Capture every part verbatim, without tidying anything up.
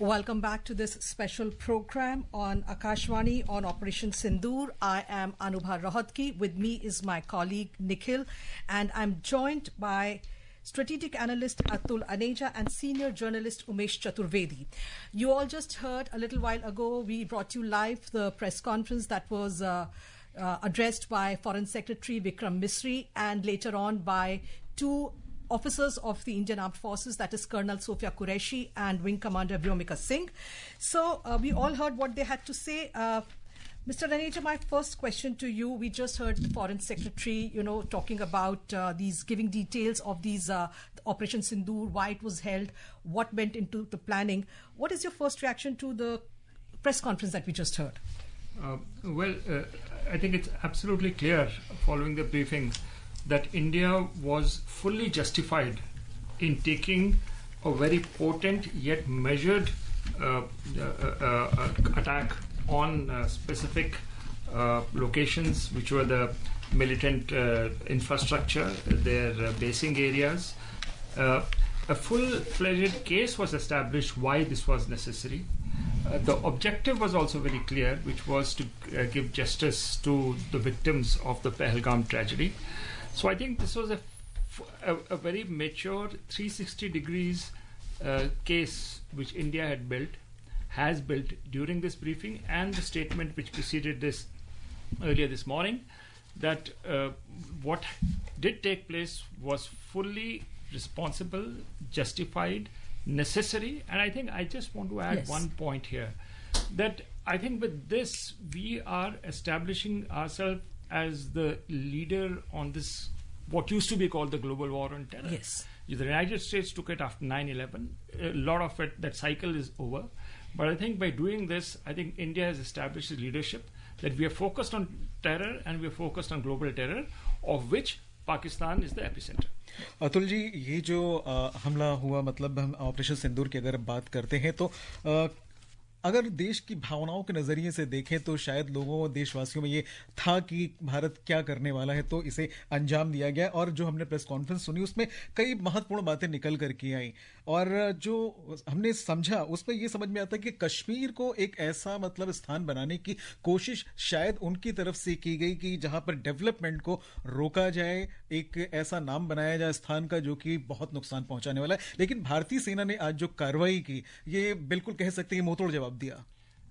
Welcome back to this special program on Akashvani on Operation Sindoor. I am Anubha Rohatgi. With me is my colleague Nikhil, and I'm joined by strategic analyst Atul Aneja and senior journalist Umesh Chaturvedi. You all just heard a little while ago, we brought you live the press conference that was uh, uh, addressed by Foreign Secretary Vikram Misri and later on by two officers of the Indian Armed Forces, that is Colonel Sofia Qureshi and Wing Commander Vyomika Singh. So uh, we all heard what they had to say. Uh, Mister Aneja, my first question to you, we just heard the Foreign Secretary, you know, talking about uh, these, giving details of these uh, Operation Sindoor, why it was held, what went into the planning. What is your first reaction to the press conference that we just heard? Uh, well, uh, I think it's absolutely clear following the briefing that India was fully justified in taking a very potent yet measured uh, uh, uh, attack on uh, specific uh, locations, which were the militant uh, infrastructure, their uh, basing areas. Uh, a full-fledged case was established why this was necessary. Uh, the objective was also very clear, which was to uh, give justice to the victims of the Pahalgam tragedy. So I think this was a, a, a very mature three hundred sixty degrees uh, case which India had built, has built during this briefing, and the statement which preceded this earlier this morning, that uh, what did take place was fully responsible, justified, necessary. And I think I just want to add yes. one point here, that I think with this we are establishing ourselves as the leader on this, what used to be called the global war on terror. Yes. The United States took it after nine eleven. A lot of it, that cycle is over. But I think by doing this, I think India has established its leadership, that we are focused on terror and we are focused on global terror, of which Pakistan is the epicenter. Atul ji, ये जो आ, हमला हुआ, मतलब हम operation सिंदूर की अगर बात करते हैं तो आ, अगर देश की भावनाओं के नजरिए से देखें तो शायद लोगों, देशवासियों में ये था कि भारत क्या करने वाला है, तो इसे अंजाम दिया गया। और जो हमने प्रेस कॉन्फ्रेंस सुनी उसमें कई महत्वपूर्ण बातें निकल कर की आई, और जो हमने समझा उसमें ये समझ में आता है कि कश्मीर को एक ऐसा मतलब स्थान बनाने की कोशिश शायद उनकी तरफ से की गई कि जहां पर डेवलपमेंट को रोका जाए, एक ऐसा नाम बनाया जाए स्थान का जो कि बहुत नुकसान पहुंचाने वाला है। लेकिन भारतीय सेना ने आज जो कार्रवाई की, ये बिल्कुल कह सकते हैं मुंहतोड़ जवाब दिया।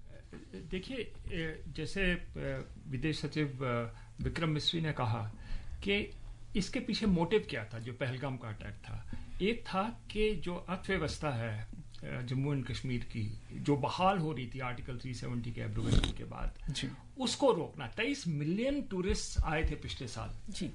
देखिए, जैसे विदेश सचिव विक्रम मिस्री ने कहा कि इसके पीछे मोटिव क्या था जो पहलगाम का अटैक था। एक था कि जो अर्थव्यवस्था है जम्मू एंड कश्मीर की, जो बहाल हो रही थी आर्टिकल तीन सौ सत्तर के एब्रोगेशन के बाद, उसको रोकना। तेईस मिलियन टूरिस्ट आए थे पिछले साल जी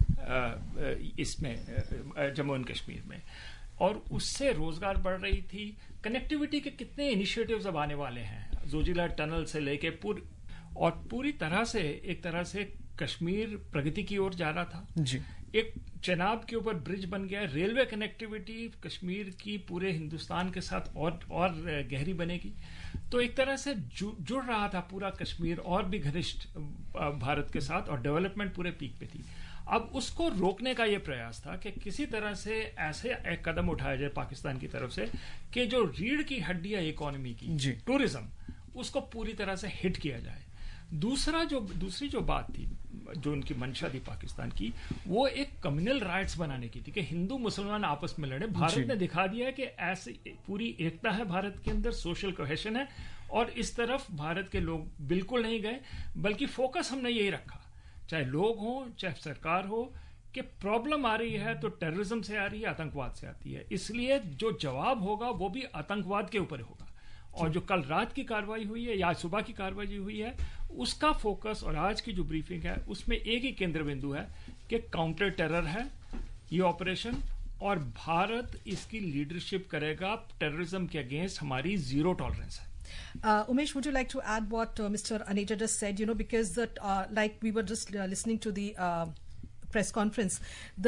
इसमें जम्मू एंड कश्मीर में, और उससे रोजगार बढ़ रही थी। कनेक्टिविटी के कितने इनिशिएटिव्स अब आने वाले हैं, जोजिला टनल से लेके पूरी, और पूरी तरह से एक तरह से कश्मीर प्रगति की ओर जा रहा था जी। एक चेनाब के ऊपर ब्रिज बन गया, रेलवे कनेक्टिविटी कश्मीर की पूरे हिंदुस्तान के साथ और और गहरी बनेगी। तो एक तरह से जु, जुड़ रहा था पूरा कश्मीर और भी घनिष्ठ भारत के साथ, और डेवलपमेंट पूरे पीक पे थी। अब उसको रोकने का यह प्रयास था कि किसी तरह से ऐसे एक कदम उठाया जाए पाकिस्तान की तरफ से कि जो रीढ़ की हड्डी है इकोनॉमी की, टूरिज्म, उसको पूरी तरह से हिट किया जाए। दूसरा जो दूसरी जो बात थी, जो उनकी मंशा थी पाकिस्तान की, वो एक कम्युनल राइट्स बनाने की थी कि हिंदू मुसलमान आपस में लड़े। भारत ने दिखा दिया कि ऐसे पूरी एकता है भारत के अंदर, सोशल कोहेशन है, और इस तरफ भारत के लोग बिल्कुल नहीं गए, बल्कि फोकस हमने यही रखा, चाहे लोग हों चाहे सरकार हो, कि प्रॉब्लम आ रही है तो टेररिज्म से आ रही है, आतंकवाद से आती है, इसलिए जो जवाब होगा वो भी आतंकवाद के ऊपर होगा। और जो कल रात की कार्रवाई हुई है या आज सुबह की कार्रवाई हुई है, उसका फोकस और आज की जो ब्रीफिंग है उसमें एक ही केंद्र बिंदु है कि काउंटर टेरर है ये ऑपरेशन, और भारत इसकी लीडरशिप करेगा। टेररिज्म के अगेंस्ट हमारी जीरो टॉलरेंस है। Uh, Umesh, would you like to add what uh, Mister Aneja just said? You know, because that, uh, like we were just uh, listening to the uh, press conference, the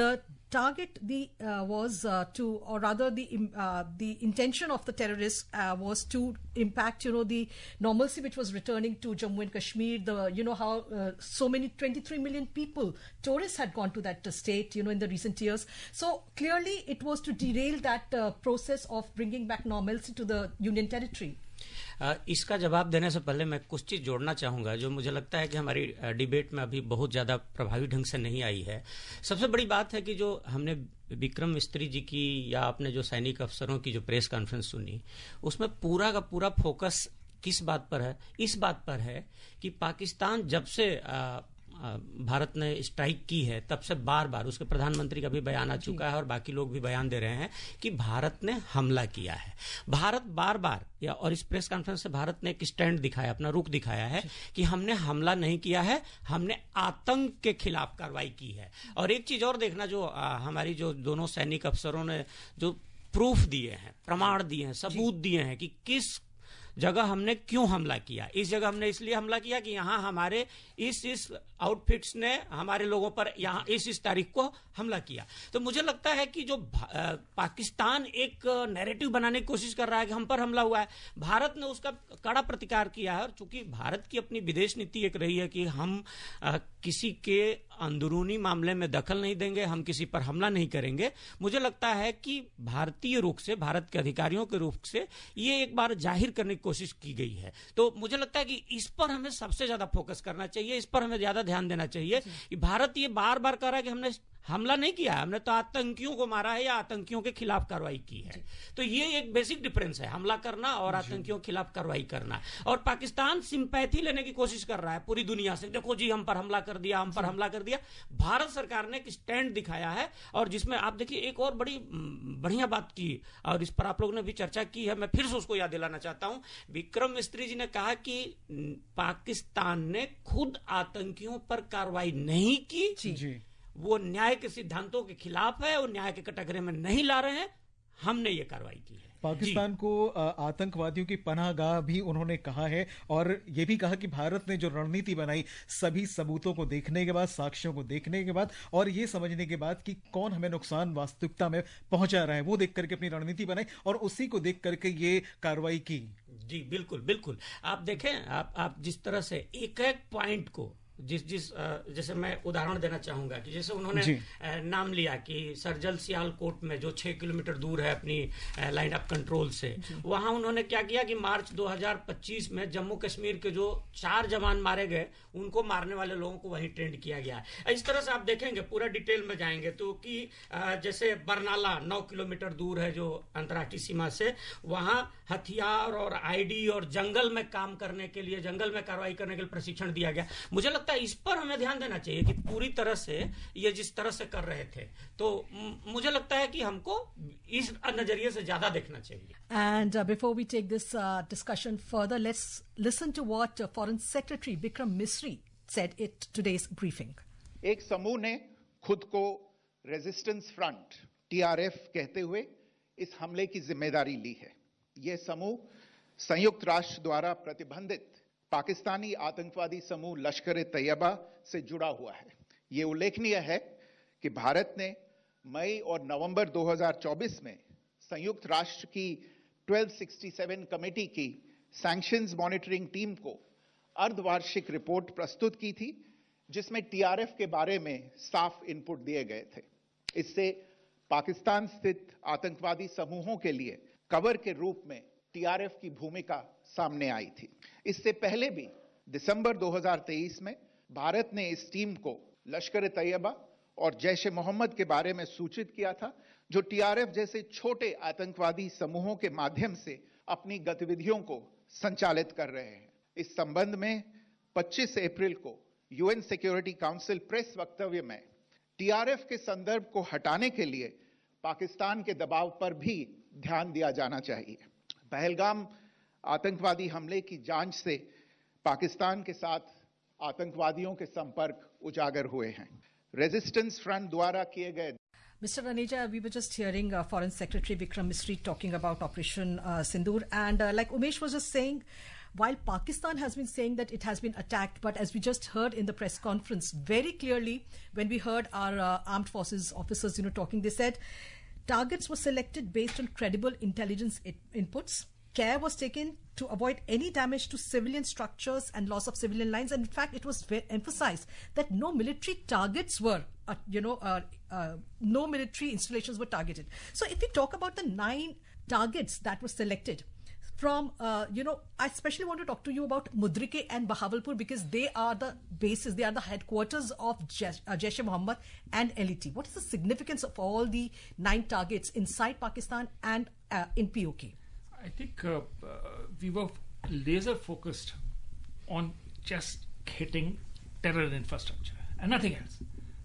target the uh, was uh, to, or rather the uh, the intention of the terrorists uh, was to impact, you know, the normalcy which was returning to Jammu and Kashmir. The, you know, how uh, so many twenty-three million people, tourists, had gone to that uh, state, you know, in the recent years. So clearly it was to derail that uh, process of bringing back normalcy to the Union territory. Uh, इसका जवाब देने से पहले मैं कुछ चीज जोड़ना चाहूंगा जो मुझे लगता है कि हमारी डिबेट में अभी बहुत ज्यादा प्रभावी ढंग से नहीं आई है। सबसे बड़ी बात है कि जो हमने विक्रम मिस्त्री जी की या अपने जो सैनिक अफसरों की जो प्रेस कॉन्फ्रेंस सुनी, उसमें पूरा का पूरा फोकस किस बात पर है? इस बात पर है कि पाकिस्तान जब से आ, भारत ने स्ट्राइक की है तब से बार बार, उसके प्रधानमंत्री का भी बयान आ चुका है और बाकी लोग भी बयान दे रहे हैं कि भारत ने हमला किया है। भारत बार बार, या और इस प्रेस कॉन्फ्रेंस से भारत ने एक स्टैंड दिखाया, अपना रुख दिखाया है कि हमने हमला नहीं किया है, हमने आतंक के खिलाफ कार्रवाई की है। और एक चीज और देखना, जो आ, हमारी जो दोनों सैनिक अफसरों ने जो प्रूफ दिए हैं, प्रमाण दिए हैं, सबूत दिए हैं कि किस जगह हमने क्यों हमला किया। इस जगह हमने इसलिए हमला किया कि यहां हमारे इस इस आउटफिट्स ने हमारे लोगों पर यहां इस इस तारीख को हमला किया। तो मुझे लगता है कि जो पाकिस्तान एक नैरेटिव बनाने की कोशिश कर रहा है कि हम पर हमला हुआ है, भारत ने उसका कड़ा प्रतिकार किया है। और चूंकि भारत की अपनी विदेश नीति एक रही है कि हम आ, किसी के अंदरूनी मामले में दखल नहीं देंगे, हम किसी पर हमला नहीं करेंगे, मुझे लगता है कि भारतीय रुख से, भारत के अधिकारियों के रुख से ये एक बार जाहिर करने की कोशिश की गई है। तो मुझे लगता है कि इस पर हमें सबसे ज्यादा फोकस करना चाहिए, इस पर हमें ज्यादा ध्यान देना चाहिए कि भारत ये बार बार कह रहा है कि हमने हमला नहीं किया है, हमने तो आतंकियों को मारा है या आतंकियों के खिलाफ कार्रवाई की है। तो ये एक बेसिक डिफरेंस है, हमला करना और आतंकियों के खिलाफ कार्रवाई करना। और पाकिस्तान सिंपैथी लेने की कोशिश कर रहा है पूरी दुनिया से, देखो जी हम पर हमला कर दिया, हम पर हमला कर दिया। भारत सरकार ने एक स्टैंड दिखाया है, और जिसमें आप देखिए एक और बड़ी बढ़िया बात की, और इस पर आप लोगों ने भी चर्चा की है, मैं फिर से उसको याद दिलाना चाहता हूं। विक्रम मिस्त्री जी ने कहा कि पाकिस्तान ने खुद आतंकियों पर कार्रवाई नहीं की, जी, जी। वो न्याय के सिद्धांतों के खिलाफ है, वो न्याय के कटघरे में नहीं ला रहे हैं, हमने ये कार्रवाई की है। पाकिस्तान को आतंकवादियों की पनाहगाह भी उन्होंने कहा है, और ये भी कहा कि भारत ने जो रणनीति बनाई सभी सबूतों को देखने के बाद, साक्ष्यों को देखने के बाद, और ये समझने के बाद कि कौन हमें नुकसान वास्तविकता में पहुंचा रहा है, वो देख करके अपनी रणनीति बनाई और उसी को देख करके ये कार्रवाई की। जी बिल्कुल बिल्कुल। आप देखें, आप, आप जिस तरह से एक एक पॉइंट को, जिस जिस जैसे मैं उदाहरण देना चाहूंगा कि जैसे उन्होंने नाम लिया कि सरजल सियालकोट में जो छह किलोमीटर दूर है अपनी लाइन ऑफ कंट्रोल से, वहां उन्होंने क्या किया कि मार्च दो हज़ार पच्चीस में जम्मू कश्मीर के जो चार जवान मारे गए, उनको मारने वाले लोगों को वहीं ट्रेंड किया गया है। इस तरह से आप देखेंगे, पूरा डिटेल में जाएंगे तो कि जैसे बरनाला नौ किलोमीटर दूर है जो अंतर्राष्ट्रीय सीमा से, वहां हथियार और आईडी और जंगल में काम करने के लिए, जंगल में कार्रवाई करने के लिए प्रशिक्षण दिया गया। मुझे लगता है इस पर हमें ध्यान देना चाहिए कि पूरी तरह से ये जिस तरह से कर रहे थे, तो मुझे लगता है कि हमको इस नजरिए से ज्यादा देखना चाहिए। And uh, before we take this uh, discussion further, let's listen to what uh, Foreign Secretary Vikram Misri said at today's briefing. एक समूह ने खुद को resistance front T R F कहते हुए इस हमले की जिम्मेदारी ली है। यह समूह संयुक्त राष्ट्र द्वारा प्रतिबंधित पाकिस्तानी आतंकवादी समूह लश्कर ए तैयबा से जुड़ा हुआ है। यह उल्लेखनीय है कि भारत ने मई और नवंबर दो हज़ार चौबीस में संयुक्त राष्ट्र की बारह सौ सरसठ कमेटी की सैंक्शंस मॉनिटरिंग टीम को अर्धवार्षिक रिपोर्ट प्रस्तुत की थी, जिसमें टी आर एफ के बारे में साफ इनपुट दिए गए थे। इससे पाकिस्तान स्थित आतंकवादी समूहों के लिए कवर के रूप में टी आर एफ की भूमिका सामने आई थी। इससे पहले भी दिसंबर दो हज़ार तेईस में भारत ने इस टीम को लश्कर ए तैयबा और जैश ए मोहम्मद के बारे में सूचित किया था, जो टी आर एफ जैसे छोटे आतंकवादी समूहों के माध्यम से अपनी गतिविधियों को संचालित कर रहे हैं। इस संबंध में पच्चीस अप्रैल को यूएन सिक्योरिटी काउंसिल प्रेस वक्तव्य में टी आर एफ के संदर्भ को हटाने के लिए पाकिस्तान के दबाव पर भी ध्यान दिया जाना चाहिए। पहलगाम आतंकवादी हमले की जांच से पाकिस्तान के साथ आतंकवादियों के संपर्क उजागर हुए हैं। रेजिस्टेंस फ्रंट द्वारा किए गए Mister Raneja, we were just hearing uh, Foreign Secretary Vikram Misri talking about Operation uh, Sindoor, and uh, like Umesh was just saying, while Pakistan has been saying that it has been attacked, but as we just heard in the press conference, very clearly, when we heard our uh, armed forces officers, you know, talking, they said targets were selected based on credible intelligence it- inputs. Care was taken to avoid any damage to civilian structures and loss of civilian lines. And in fact, it was ve- emphasized that no military targets were, uh, you know, uh, uh, no military installations were targeted. So if we talk about the nine targets that were selected from, uh, you know, I especially want to talk to you about Mudrike and Bahawalpur, because they are the bases, they are the headquarters of Jaish- uh, Jaish-e-Mohammed and L E T. What is the significance of all the nine targets inside Pakistan and uh, in P O K? I think uh, uh, we were laser focused on just hitting terror infrastructure and nothing else.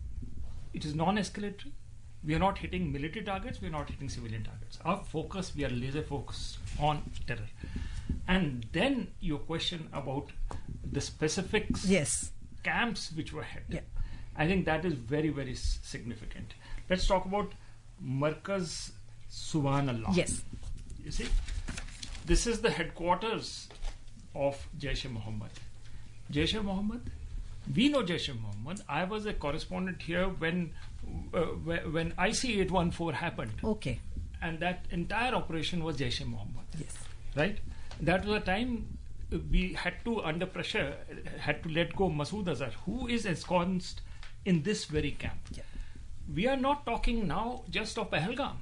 It is non-escalatory. We are not hitting military targets. We are not hitting civilian targets. Our focus, we are laser focused on terror. And then your question about the specifics, Yes. camps which were hit. Yeah. I think that is very, very s- significant. Let's talk about Markaz Subhanallah. Yes. You see, this is the headquarters of Jaish-e-Mohammed. Jaish-e-Mohammed, we know Jaish-e-Mohammed. I was a correspondent here when uh, wh- when I C eight one four happened, Okay. and that entire operation was Jaish-e-Mohammed. Yes. Right? That was a time we had to, under pressure, had to let go Masood Azhar, who is ensconced in this very camp. Yeah. We are not talking now just of Pahalgam.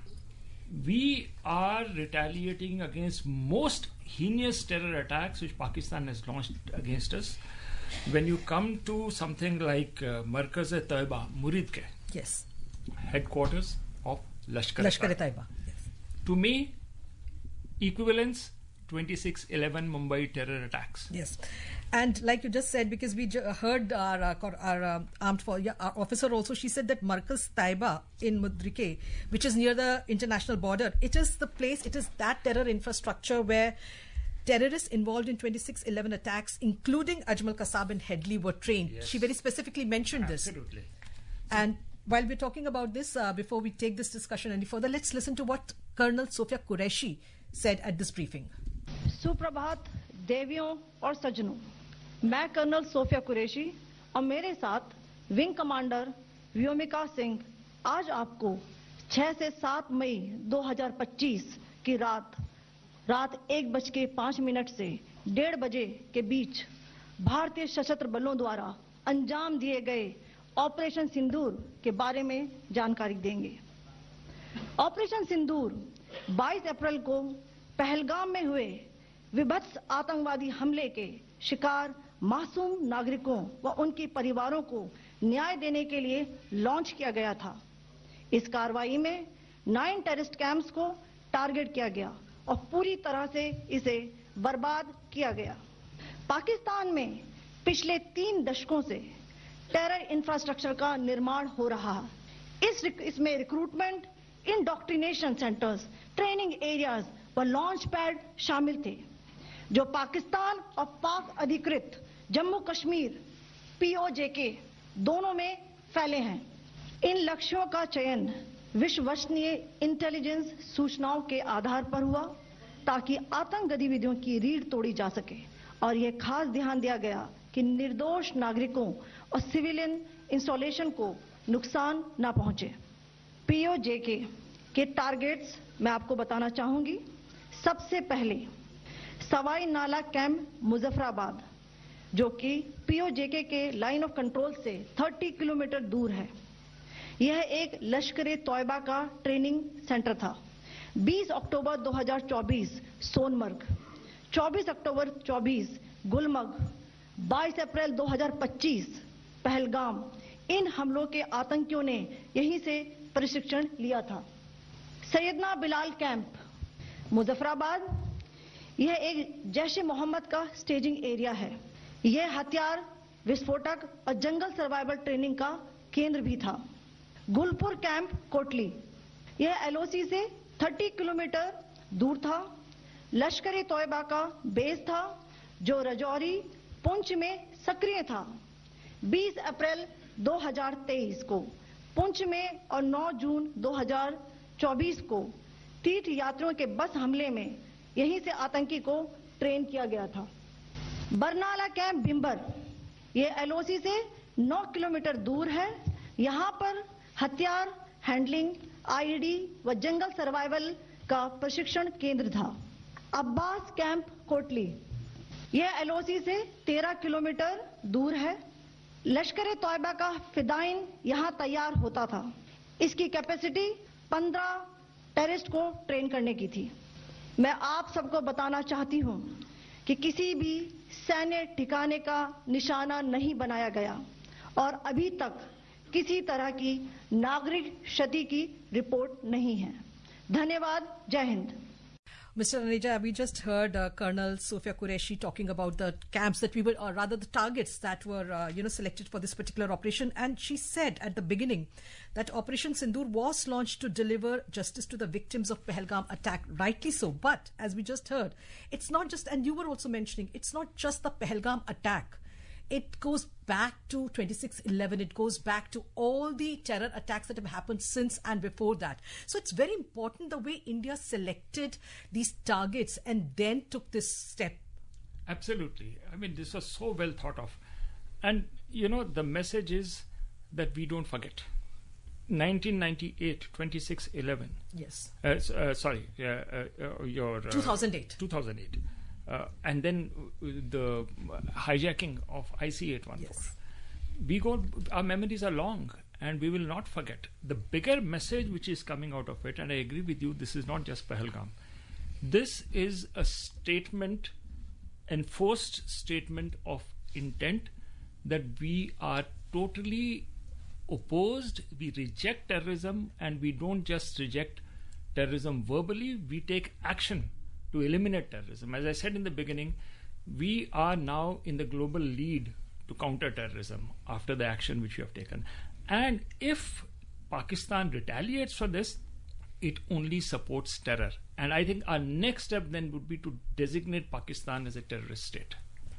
We are retaliating against most heinous terror attacks which Pakistan has launched against us. When you come to something like uh, Markaz-e-Taiba, Muridke, Yes. headquarters of Lashkar-e-Taiba. Lashkar-e-Taiba. Yes. To me, equivalence twenty-six eleven Mumbai terror attacks. Yes, and like you just said, because we ju- heard our uh, cor- our uh, armed for yeah, our officer also, she said that Markaz Taiba in Mudrike, which is near the international border, it is the place, it is that terror infrastructure where terrorists involved in twenty-six eleven attacks, including Ajmal Kasab and Headley, were trained. Yes. She very specifically mentioned this. Absolutely. And while we're talking about this, uh, before we take this discussion any further, let's listen to what Colonel Sofia Qureshi said at this briefing. सुप्रभात देवियों और सज्जनों, मैं colonel Sophia Qureshi और मेरे साथ wing commander Vyomika Singh आज आपको छह से सात मई दो हज़ार पच्चीस की रात रात एक बज के पाँच मिनट से डेढ़ बजे के बीच भारतीय सशस्त्र बलों द्वारा अंजाम दिए गए ऑपरेशन सिंदूर के बारे में जानकारी देंगे। ऑपरेशन सिंदूर बाईस अप्रैल को पहलगाम में हुए विभत्स आतंकवादी हमले के शिकार मासूम नागरिकों व उनके परिवारों को न्याय देने के लिए लॉन्च किया गया था। इस कार्रवाई में नाइन टेररिस्ट कैंप्स को टारगेट किया गया और पूरी तरह से इसे बर्बाद किया गया। पाकिस्तान में पिछले तीन दशकों से टेरर इंफ्रास्ट्रक्चर का निर्माण हो रहा है। इस इसमें recruitment, indoctrination centres, training areas व लॉन्च पैड शामिल थे, जो पाकिस्तान और पाक अधिकृत जम्मू कश्मीर पीओजेके दोनों में फैले हैं। इन लक्ष्यों का चयन विश्वसनीय इंटेलिजेंस सूचनाओं के आधार पर हुआ ताकि आतंक गतिविधियों की रीढ़ तोड़ी जा सके, और यह खास ध्यान दिया गया कि निर्दोष नागरिकों और सिविलियन इंस्टॉलेशन को नुकसान न पहुंचे। पीओजेके के टारगेट्स मैं आपको बताना चाहूंगी। सबसे पहले सवाई नाला कैंप मुजफ्फराबाद, जो कि पीओजेके के लाइन ऑफ कंट्रोल से तीस किलोमीटर दूर है। यह एक लश्कर-ए-तौयबा का ट्रेनिंग सेंटर था। बीस अक्टूबर दो हज़ार चौबीस सोनमर्ग, चौबीस अक्टूबर चौबीस गुलमर्ग, बाईस अप्रैल दो हज़ार पच्चीस पहलगाम, इन हमलों के आतंकियों ने यहीं से प्रशिक्षण लिया था। सैयदना बिलाल कैंप मुजफ्फराबाद, यह एक जैश-ए-मोहम्मद का स्टेजिंग एरिया है। यह हथियार, विस्फोटक और जंगल सर्वाइवल ट्रेनिंग का केंद्र भी था। गुलपुर कैंप कोटली, यह एलओसी से तीस किलोमीटर दूर था। लश्कर-ए-तौयबा का बेस था, जो रजौरी, पुंछ में सक्रिय था। बीस अप्रैल दो हज़ार तेईस को पुंछ में और नौ जून दो हज़ार चौबीस को तीर्थ यात्रियों के बस हमले में यहीं से आतंकी को ट्रेन किया गया था। बरनाला कैंप भिम्बर, ये एलओसी से नौ किलोमीटर दूर है। यहाँ पर हथियार हैंडलिंग, आईईडी व जंगल सर्वाइवल का प्रशिक्षण केंद्र था। अब्बास कैंप कोटली, यह एलओसी से तेरह किलोमीटर दूर है। लश्कर तौयबा का फिदाइन यहाँ तैयार होता था। इसकी कैपेसिटी पंद्रह टेररिस्ट को ट्रेन करने की थी। मैं आप सबको बताना चाहती हूँ कि किसी भी सैन्य ठिकाने का निशाना नहीं बनाया गया और अभी तक किसी तरह की नागरिक क्षति की रिपोर्ट नहीं है। धन्यवाद। जय Hind. Mister Aneja, we just heard uh, Colonel Sofia Qureshi talking about the camps that we were, or rather the targets that were, uh, you know, selected for this particular operation. And she said at the beginning that Operation Sindoor was launched to deliver justice to the victims of Pahalgam attack. Rightly so. But as we just heard, it's not just, and you were also mentioning, it's not just the Pahalgam attack. It goes back to twenty-six eleven. It goes back to all the terror attacks that have happened since and before that. So it's very important the way India selected these targets and then took this step. Absolutely. I mean, this was so well thought of. And, you know, the message is that we don't forget. nineteen ninety-eight, twenty-six eleven. Yes. Uh, uh, sorry, uh, uh, your... Uh, two thousand eight. two thousand eight. Uh, and then the hijacking of I C eight one four. Yes. We go, our memories are long and we will not forget. The bigger message which is coming out of it, and I agree with you, this is not just Pahalgam. This is a statement, enforced statement of intent that we are totally opposed, we reject terrorism, and we don't just reject terrorism verbally, we take action to eliminate terrorism. As I said in the beginning, we are now in the global lead to counter terrorism after the action which we have taken. And if Pakistan retaliates for this, it only supports terror. And I think our next step then would be to designate Pakistan as a terrorist state.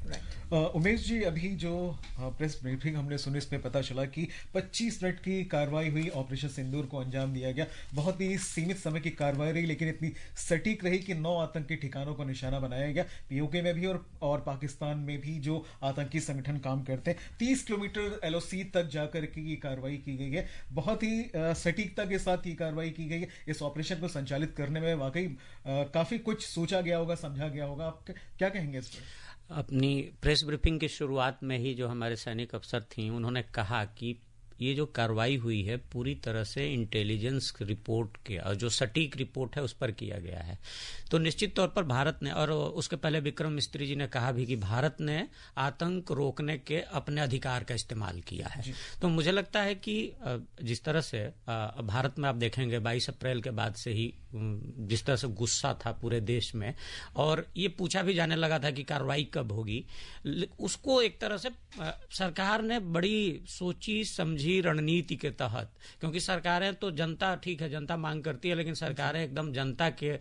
Umesh ji, अभी जो press briefing हमने सुनी, इसमें पता चला कि पच्चीस minute की कार्रवाई हुई, ऑपरेशन सिंदूर को अंजाम दिया गया। बहुत ही सीमित समय की कार्रवाई रही, लेकिन इतनी सटीक रही कि नौ आतंकी ठिकानों को निशाना बनाया गया। पीओके में भी और, और पाकिस्तान में भी जो आतंकी संगठन काम करते हैं। तीस किलोमीटर एलओसी तक जाकर की कार्रवाई की गई है। बहुत ही सटीकता के साथ ये कार्रवाई की गई है। इस ऑपरेशन को संचालित करने में वाकई काफी कुछ सोचा गया होगा, समझा गया होगा। आप क्या कहेंगे इस पर? अपनी प्रेस ब्रीफिंग की शुरुआत में ही जो हमारे सैनिक अफसर थी, उन्होंने कहा कि ये जो कार्रवाई हुई है पूरी तरह से इंटेलिजेंस रिपोर्ट के और जो सटीक रिपोर्ट है उस पर किया गया है। तो निश्चित तौर पर भारत ने, और उसके पहले विक्रम मिस्त्री जी ने कहा भी कि भारत ने आतंक रोकने के अपने अधिकार का इस्तेमाल किया है। तो मुझे लगता है कि जिस तरह से भारत में आप देखेंगे बाईस अप्रैल के बाद से ही जिस तरह से गुस्सा था पूरे देश में, और ये पूछा भी जाने लगा था कि कार्रवाई कब होगी, उसको एक तरह से सरकार ने बड़ी सोची समझी रणनीति के तहत, क्योंकि सरकारें तो जनता, ठीक है जनता मांग करती है, लेकिन सरकारें एकदम जनता के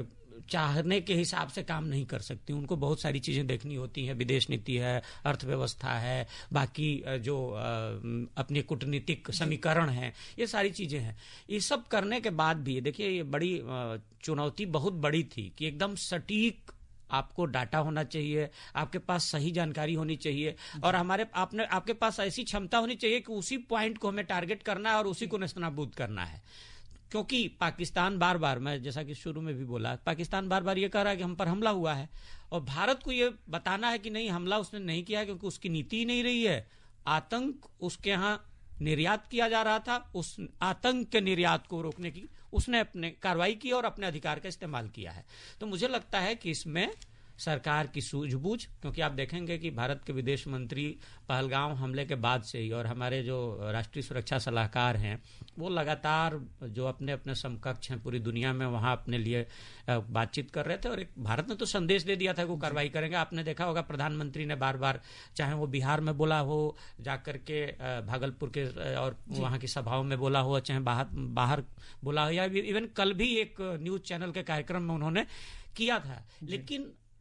चाहने के हिसाब से काम नहीं कर सकती। उनको बहुत सारी चीजें देखनी होती हैं, विदेश नीति है, अर्थव्यवस्था है, बाकी जो अपनी कूटनीतिक समीकरण है, ये सारी चीजें हैं। ये सब करने के बाद भी देखिए ये बड़ी चुनौती बहुत बड़ी थी कि एकदम सटीक आपको डाटा होना चाहिए, आपके पास सही जानकारी होनी चाहिए, और हमारे आपने आपके पास ऐसी क्षमता होनी चाहिए कि उसी पॉइंट को हमें टारगेट करना है और उसी को नेस्तनाबूद करना है। क्योंकि पाकिस्तान बार बार, मैं जैसा कि शुरू में भी बोला, पाकिस्तान बार बार ये कह रहा है कि हम पर हमला हुआ है, और भारत को ये बताना है कि नहीं, हमला उसने नहीं किया है, क्योंकि उसकी नीति ही नहीं रही है। आतंक उसके यहाँ निर्यात किया जा रहा था, उस आतंक के निर्यात को रोकने की उसने अपने कार्रवाई की और अपने अधिकार का इस्तेमाल किया है। तो मुझे लगता है कि इसमें सरकार की सूझबूझ, क्योंकि आप देखेंगे कि भारत के विदेश मंत्री पहलगाम हमले के बाद से ही, और हमारे जो राष्ट्रीय सुरक्षा सलाहकार हैं, वो लगातार जो अपने अपने समकक्ष हैं पूरी दुनिया में वहां अपने लिए बातचीत कर रहे थे, और एक भारत ने तो संदेश दे दिया था कि वो कार्रवाई करेंगे। आपने देखा होगा प्रधानमंत्री ने बार बार, चाहे वो बिहार में बोला हो, जाकर के भागलपुर के और वहां की सभाओं में बोला हो, चाहे बाहर बाहर बोला हो, या इवन कल भी एक न्यूज चैनल के कार्यक्रम में उन्होंने किया था। लेकिन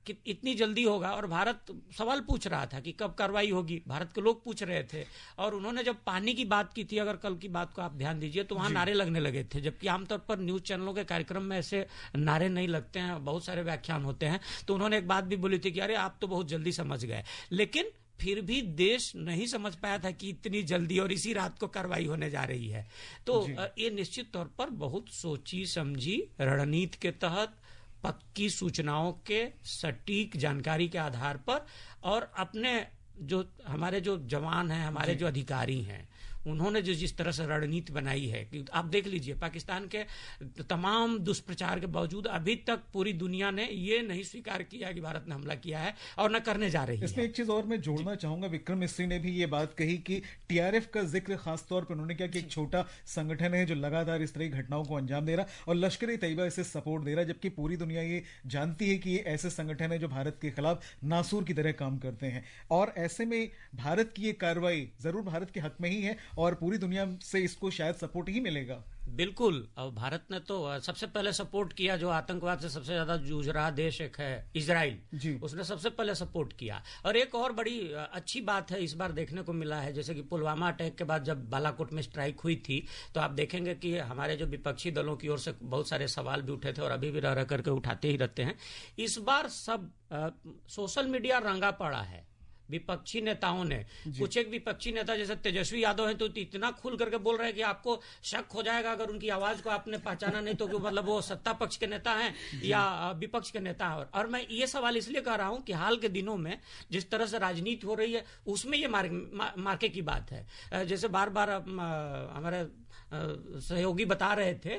कि इतनी जल्दी होगा, और भारत सवाल पूछ रहा था कि कब कार्रवाई होगी, भारत के लोग पूछ रहे थे। और उन्होंने जब पानी की बात की थी, अगर कल की बात को आप ध्यान दीजिए तो वहां नारे लगने लगे थे, जबकि आमतौर पर न्यूज चैनलों के कार्यक्रम में ऐसे नारे नहीं लगते हैं, बहुत सारे व्याख्यान होते हैं। तो उन्होंने एक बात भी बोली थी कि अरे आप तो बहुत जल्दी समझ गए, लेकिन फिर भी देश नहीं समझ पाया था कि इतनी जल्दी और इसी रात को कार्रवाई होने जा रही है। तो ये निश्चित तौर पर बहुत सोची समझी रणनीति के तहत, पक्की सूचनाओं के सटीक जानकारी के आधार पर, और अपने जो हमारे जो जवान हैं, हमारे जो अधिकारी हैं, उन्होंने जो जिस तरह से रणनीति बनाई है कि आप देख लीजिए, पाकिस्तान के तमाम दुष्प्रचार के बावजूद अभी तक पूरी दुनिया ने ये नहीं स्वीकार किया कि भारत ने हमला किया है और न करने जा रही है। इसमें एक चीज और मैं जोड़ना चाहूंगा, विक्रम मिस्त्री ने भी ये बात कही कि टीआरएफ का जिक्र खासतौर पर उन्होंने किया कि एक छोटा संगठन है जो लगातार इस तरह की घटनाओं को अंजाम दे रहा और लश्कर ए तैयबा इसे सपोर्ट दे रहा, जबकि पूरी दुनिया ये जानती है कि ये ऐसे संगठन है जो भारत के खिलाफ नासूर की तरह काम करते हैं। और ऐसे में भारत की ये कार्रवाई जरूर भारत के हक में ही है और पूरी दुनिया से इसको शायद सपोर्ट ही मिलेगा। बिल्कुल, और भारत ने तो सबसे पहले सपोर्ट किया, जो आतंकवाद से सबसे ज्यादा जूझ रहा देश एक है इजराइल, उसने सबसे पहले सपोर्ट किया। और एक और बड़ी अच्छी बात है इस बार देखने को मिला है, जैसे कि पुलवामा अटैक के बाद जब बालाकोट में स्ट्राइक हुई थी, तो आप देखेंगे कि हमारे जो विपक्षी दलों की ओर से बहुत सारे सवाल भी उठे थे और अभी भी रह रह करके उठाते ही रहते हैं। इस बार सब आ, सोशल मीडिया रंगा पड़ा है विपक्षी नेताओं ने। कुछ एक विपक्षी नेता जैसे तेजस्वी यादव हैं तो इतना खुल करके बोल रहे हैं कि आपको शक हो जाएगा अगर उनकी आवाज को आपने पहचाना नहीं तो मतलब वो सत्ता पक्ष के नेता हैं या विपक्ष के नेता हैं। और मैं ये सवाल इसलिए कर रहा हूं कि हाल के दिनों में जिस तरह से राजनीति हो रही है उसमें ये मार, मार, मार्के की बात है। जैसे बार बार हमारे सहयोगी बता रहे थे,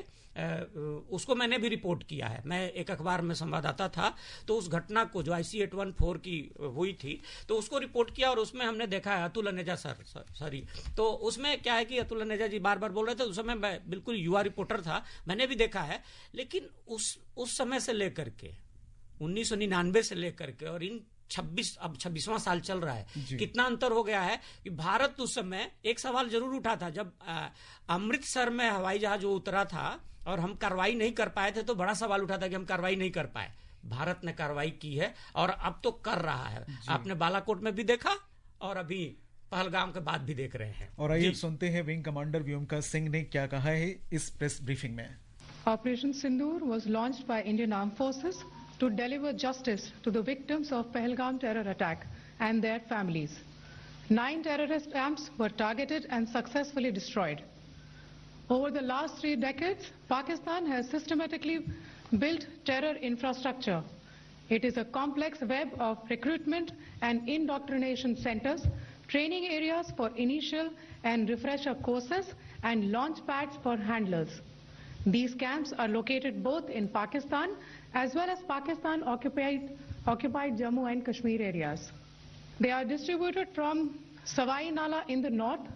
उसको मैंने भी रिपोर्ट किया है। मैं एक अखबार में संवाददाता था, तो उस घटना को जो आईसी एट वन फोर की हुई थी तो उसको रिपोर्ट किया और उसमें हमने देखा है अतुल अनेजा सर सॉरी तो उसमें क्या है कि अतुल अनेजा जी बार बार बोल रहे थे। उस समय मैं बिल्कुल युवा रिपोर्टर था, मैंने भी देखा है। लेकिन उस उस समय से लेकर के उन्नीस सौ निन्यानवे से लेकर के और इन छब्बीस अब छब्बीसवां साल चल रहा है, कितना अंतर हो गया है कि भारत उस समय एक सवाल जरूर उठा था जब अमृतसर में हवाई जहाज जो उतरा था और हम कार्रवाई नहीं कर पाए थे, तो बड़ा सवाल उठा था कि हम कार्रवाई नहीं कर पाए। भारत ने कार्रवाई की है और अब तो कर रहा है। आपने बालाकोट में भी देखा और अभी पहलगाम के बाद भी देख रहे हैं। और आइए सुनते हैं विंग कमांडर व्योमिका सिंह ने क्या कहा है इस प्रेस ब्रीफिंग में। Operation Sindoor was launched by Indian armed forces to deliver justice to the victims of Pahalgam terror attack and their families. Nine terrorist camps were targeted and successfully destroyed. Over the last three decades, Pakistan has systematically built terror infrastructure. It is a complex web of recruitment and indoctrination centers, training areas for initial and refresher courses, and launch pads for handlers. These camps are located both in Pakistan as well as Pakistan occupied, occupied Jammu and Kashmir areas. They are distributed from Savai Nala in the north,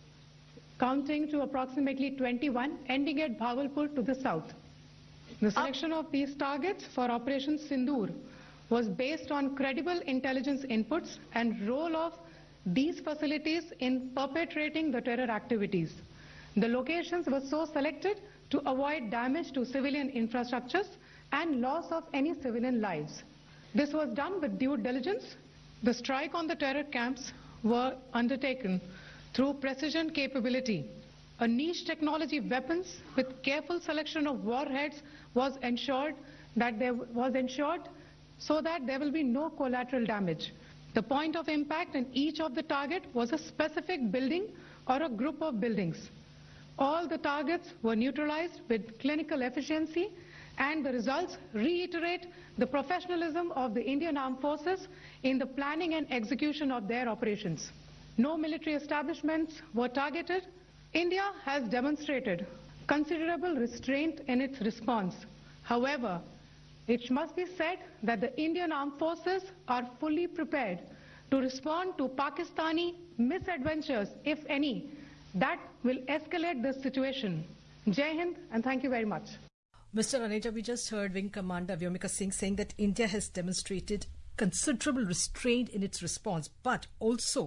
counting to approximately twenty-one, ending at Bhagalpur to the south. The selection of these targets for Operation Sindoor was based on credible intelligence inputs and role of these facilities in perpetrating the terror activities. The locations were so selected to avoid damage to civilian infrastructures and loss of any civilian lives. This was done with due diligence. The strike on the terror camps were undertaken through precision capability. A niche technology weapons with careful selection of warheads was ensured that there was ensured so that there will be no collateral damage. The point of impact in each of the target was a specific building or a group of buildings. All the targets were neutralized with clinical efficiency, and the results reiterate the professionalism of the Indian Armed Forces in the planning and execution of their operations. No military establishments were targeted. India has demonstrated considerable restraint in its response. However, it must be said that the Indian Armed Forces are fully prepared to respond to Pakistani misadventures, if any, that will escalate this situation. Jai Hind, and thank you very much. Mister Aneja, we just heard Wing Commander Vyomika Singh saying that India has demonstrated considerable restraint in its response, but also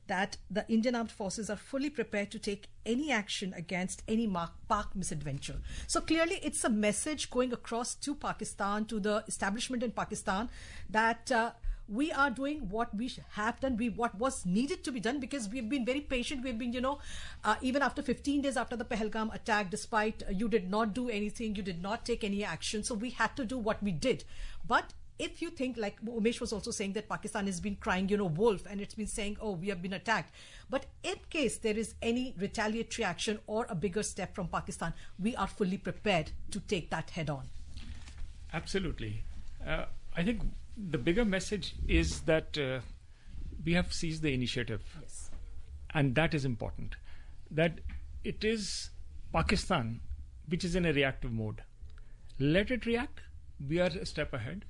that the Indian Armed Forces are fully prepared to take any action against any Pak misadventure. So clearly it's a message going across to Pakistan, to the establishment in Pakistan, that uh, we are doing what we have done, we what was needed to be done, because we've been very patient. We've been, you know, uh, even after fifteen days after the Pahalgam attack, despite uh, you did not do anything, you did not take any action. So we had to do what we did. But if you think, like Umesh was also saying, that Pakistan has been crying, you know, wolf, and it's been saying, oh, we have been attacked. But in case there is any retaliatory action or a bigger step from Pakistan, we are fully prepared to take that head on. Absolutely. Uh, I think the bigger message is that uh, we have seized the initiative. Yes. And that is important. That it is Pakistan which is in a reactive mode. Let it react. We are a step ahead.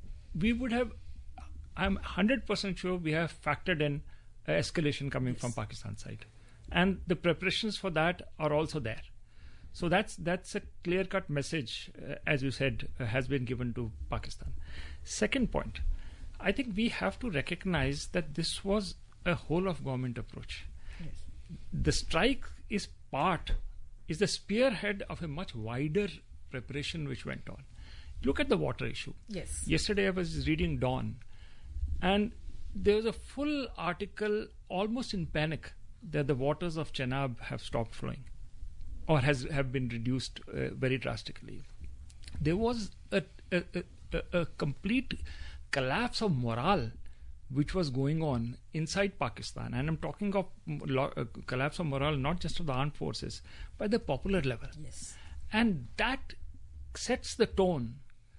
We would have, I'm one hundred percent sure we have factored in uh, escalation coming yes. from Pakistan side. And the preparations for that are also there. So that's that's a clear-cut message, uh, as you said, uh, has been given to Pakistan. Second point, I think we have to recognize that this was a whole-of-government approach. Yes. The strike is part, is the spearhead of a much wider preparation which went on. Look at the water issue. Yes. Yesterday I was reading Dawn, and there was a full article almost in panic that the waters of Chenab have stopped flowing, or has have been reduced uh, very drastically. There was a, a, a, a complete collapse of morale which was going on inside Pakistan. And I'm talking of lo- uh, collapse of morale not just of the armed forces, but the popular level. Yes. And that sets the tone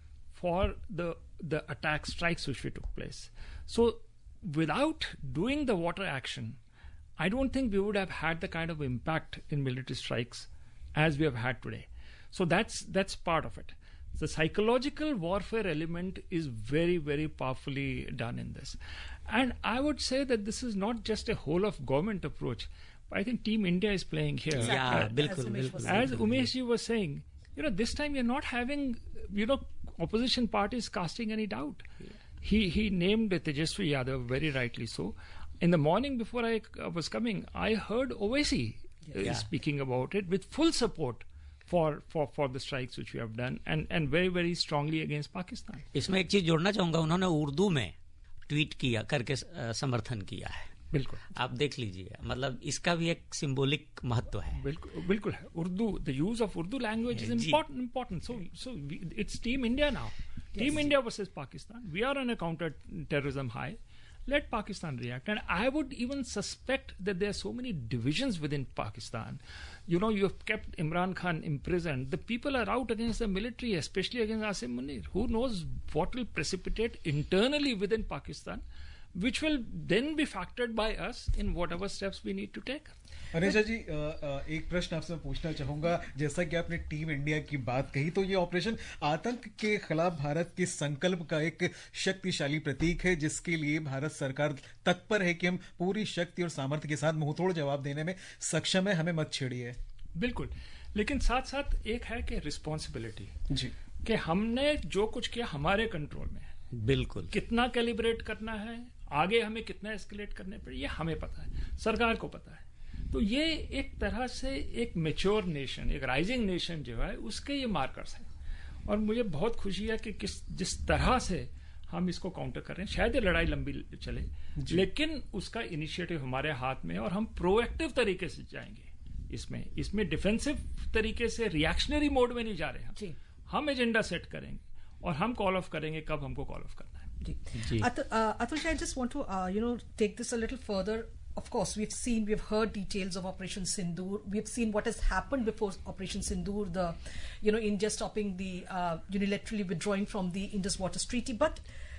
for the the attack strikes which we took place. So without doing the water action, I don't think we would have had the kind of impact in military strikes as we have had today. So that's that's part of it. The psychological warfare element is very, very powerfully done in this. And I would say that this is not just a whole of government approach, but I think Team India is playing here. Exactly. Yeah, As bilkul, Umesh bilkul. was As Umesh ji was saying, you know, this time you're not having, you know, opposition parties casting any doubt. Yeah. He he named Tejaswi Yadav, very rightly so. In the morning before I uh, was coming, I heard Owaisi uh, Yeah. speaking about it with full support for, for, for the strikes which we have done, and, and very, very strongly against Pakistan. इसमें एक चीज जोड़ना चाहूंगा, उन्होंने उर्दू में tweet किया करके अ, समर्थन किया है. बिल्कुल. आप देख लीजिए, मतलब इसका भी एक सिंबॉलिक महत्व है. बिल्कुल बिल्कुल है. Urdu, the use of Urdu language is ji. important. Important. So so we, it's Team India now. Yes. Team India versus Pakistan. We are on a counter-terrorism high. Let Pakistan react. And I would even suspect that there are so many divisions within Pakistan. You know, you have kept Imran Khan imprisoned. The people are out against the military, especially against Asim Munir. Who knows what will precipitate internally within Pakistan, which will then be factored by us in whatever steps we need to take. Anisha जी, एक प्रश्न आपसे मैं पूछना चाहूंगा. जैसा कि आपने team India की बात कही, तो ये ऑपरेशन आतंक के खिलाफ भारत के संकल्प का एक शक्तिशाली प्रतीक है, जिसके लिए भारत सरकार तत्पर है कि हम पूरी शक्ति और सामर्थ्य के साथ मुंहतोड़ जवाब देने में सक्षम है. हमें मत छेड़िए. बिल्कुल. लेकिन साथ साथ एक है कि रिस्पॉन्सिबिलिटी जी, कि हमने जो कुछ किया हमारे कंट्रोल में है. बिल्कुल. कितना कैलिब्रेट करना है, आगे हमें कितना एस्केलेट करने पड़े, ये हमें पता है, सरकार को पता है. तो ये एक तरह से एक मैच्योर नेशन, एक राइजिंग नेशन जो है, उसके ये मार्कर्स हैं. और मुझे बहुत खुशी है कि किस जिस तरह से हम इसको काउंटर कर रहे हैं. शायद ये लड़ाई लंबी चले, लेकिन उसका इनिशिएटिव हमारे हाथ में है और हम प्रोएक्टिव तरीके से जाएंगे. इसमें इसमें डिफेंसिव तरीके से रिएक्शनरी मोड में नहीं जा रहे हैं. हम एजेंडा सेट करेंगे और हम कॉल ऑफ करेंगे कब हमको कॉल ऑफ करना है. Atul, uh, Atul, I just want to, uh, you know, take this a little further. Of course, we've seen, we've heard details of Operation Sindoor. We've seen what has happened before Operation Sindoor, the, you know, India stopping the, uh, unilaterally withdrawing from the Indus Waters Treaty. But